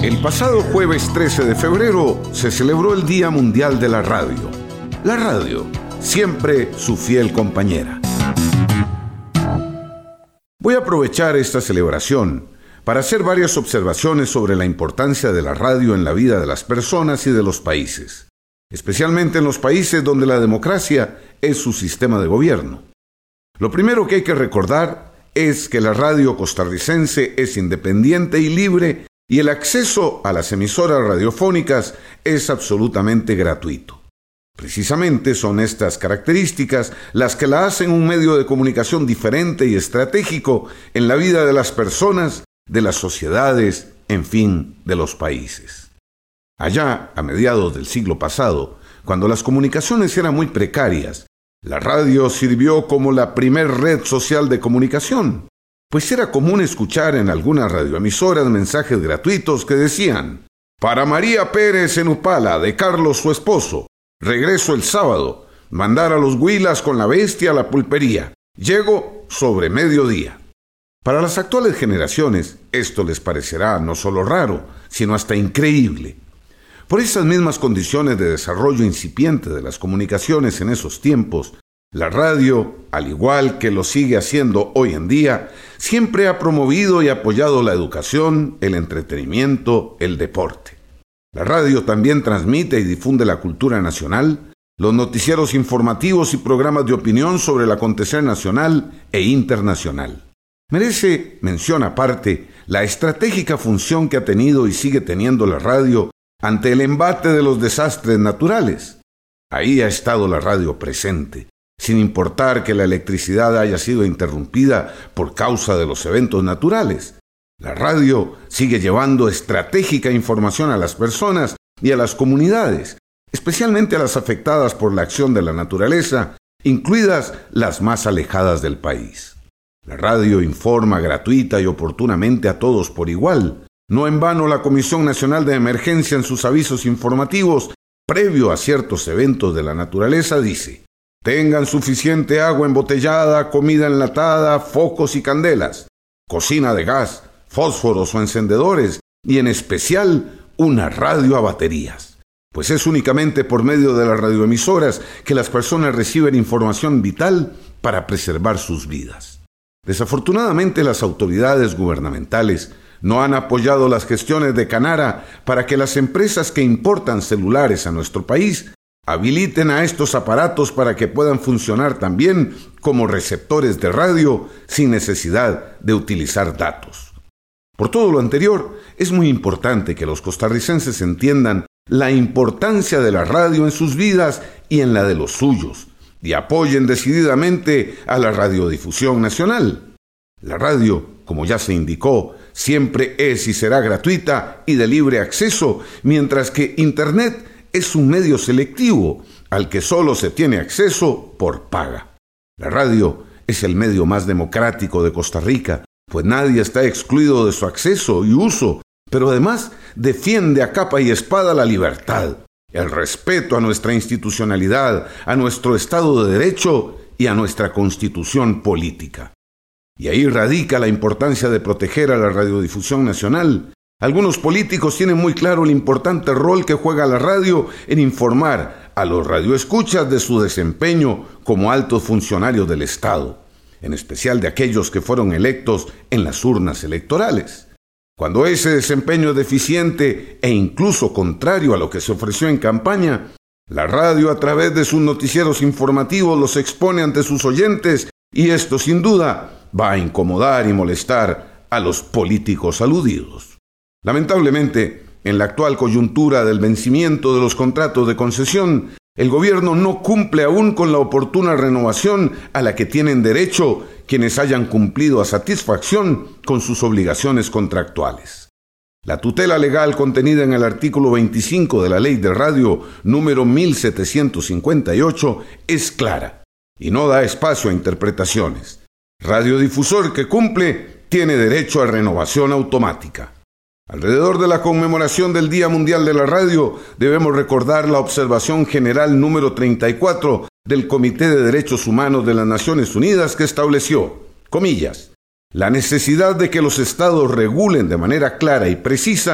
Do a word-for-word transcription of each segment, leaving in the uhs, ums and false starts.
El pasado jueves trece de febrero se celebró el Día Mundial de la Radio. La radio, siempre su fiel compañera. Voy a aprovechar esta celebración para hacer varias observaciones sobre la importancia de la radio en la vida de las personas y de los países, especialmente en los países donde la democracia es su sistema de gobierno. Lo primero que hay que recordar es que la radio costarricense es independiente y libre y el acceso a las emisoras radiofónicas es absolutamente gratuito. Precisamente son estas características las que la hacen un medio de comunicación diferente y estratégico en la vida de las personas, de las sociedades, en fin, de los países. Allá, a mediados del siglo pasado, cuando las comunicaciones eran muy precarias, la radio sirvió como la primer red social de comunicación, pues era común escuchar en algunas radioemisoras mensajes gratuitos que decían: para María Pérez en Upala, de Carlos su esposo, regreso el sábado, mandar a los huilas con la bestia a la pulpería, llego sobre mediodía. Para las actuales generaciones, esto les parecerá no solo raro, sino hasta increíble. Por esas mismas condiciones de desarrollo incipiente de las comunicaciones en esos tiempos, la radio, al igual que lo sigue haciendo hoy en día, siempre ha promovido y apoyado la educación, el entretenimiento, el deporte. La radio también transmite y difunde la cultura nacional, los noticieros informativos y programas de opinión sobre el acontecer nacional e internacional. Merece mención aparte la estratégica función que ha tenido y sigue teniendo la radio ante el embate de los desastres naturales. Ahí ha estado la radio presente, sin importar que la electricidad haya sido interrumpida por causa de los eventos naturales. La radio sigue llevando estratégica información a las personas y a las comunidades, especialmente a las afectadas por la acción de la naturaleza, incluidas las más alejadas del país. La radio informa gratuita y oportunamente a todos por igual. No en vano la Comisión Nacional de Emergencia en sus avisos informativos, previo a ciertos eventos de la naturaleza, dice: tengan suficiente agua embotellada, comida enlatada, focos y candelas, cocina de gas, fósforos o encendedores y en especial una radio a baterías. Pues es únicamente por medio de las radioemisoras que las personas reciben información vital para preservar sus vidas. Desafortunadamente, las autoridades gubernamentales no han apoyado las gestiones de Canara para que las empresas que importan celulares a nuestro país habiliten a estos aparatos para que puedan funcionar también como receptores de radio sin necesidad de utilizar datos. Por todo lo anterior, es muy importante que los costarricenses entiendan la importancia de la radio en sus vidas y en la de los suyos, y apoyen decididamente a la radiodifusión nacional. La radio, como ya se indicó, siempre es y será gratuita y de libre acceso, mientras que Internet es un medio selectivo al que solo se tiene acceso por paga. La radio es el medio más democrático de Costa Rica, pues nadie está excluido de su acceso y uso, pero además defiende a capa y espada la libertad, el respeto a nuestra institucionalidad, a nuestro Estado de Derecho y a nuestra Constitución política. Y ahí radica la importancia de proteger a la radiodifusión nacional. Algunos políticos tienen muy claro el importante rol que juega la radio en informar a los radioescuchas de su desempeño como altos funcionarios del Estado, en especial de aquellos que fueron electos en las urnas electorales. Cuando ese desempeño es deficiente e incluso contrario a lo que se ofreció en campaña, la radio a través de sus noticieros informativos los expone ante sus oyentes y esto sin duda va a incomodar y molestar a los políticos aludidos. Lamentablemente, en la actual coyuntura del vencimiento de los contratos de concesión, el gobierno no cumple aún con la oportuna renovación a la que tienen derecho quienes hayan cumplido a satisfacción con sus obligaciones contractuales. La tutela legal contenida en el artículo veinticinco de la Ley de Radio número mil setecientos cincuenta y ocho es clara y no da espacio a interpretaciones. Radiodifusor que cumple tiene derecho a renovación automática. Alrededor de la conmemoración del Día Mundial de la Radio, debemos recordar la observación general número treinta y cuatro del Comité de Derechos Humanos de las Naciones Unidas que estableció, comillas, la necesidad de que los estados regulen de manera clara y precisa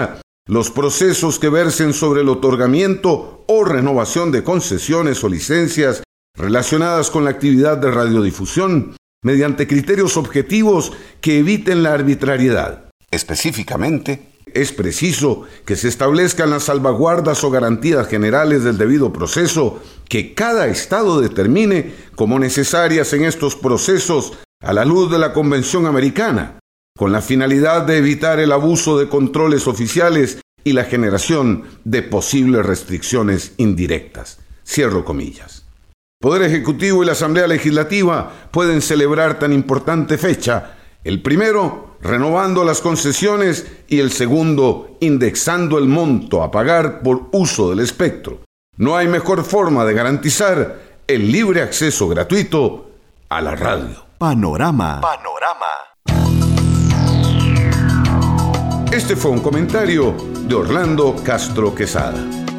Los procesos que versen sobre el otorgamiento o renovación de concesiones o licencias relacionadas con la actividad de radiodifusión mediante criterios objetivos que eviten la arbitrariedad. Específicamente, es preciso que se establezcan las salvaguardas o garantías generales del debido proceso que cada Estado determine como necesarias en estos procesos a la luz de la Convención Americana, con la finalidad de evitar el abuso de controles oficiales y la generación de posibles restricciones indirectas. Cierro comillas. Poder Ejecutivo y la Asamblea Legislativa pueden celebrar tan importante fecha, el primero renovando las concesiones y el segundo indexando el monto a pagar por uso del espectro. No hay mejor forma de garantizar el libre acceso gratuito a la radio. Panorama. Panorama. Este fue un comentario de Orlando Castro Quesada.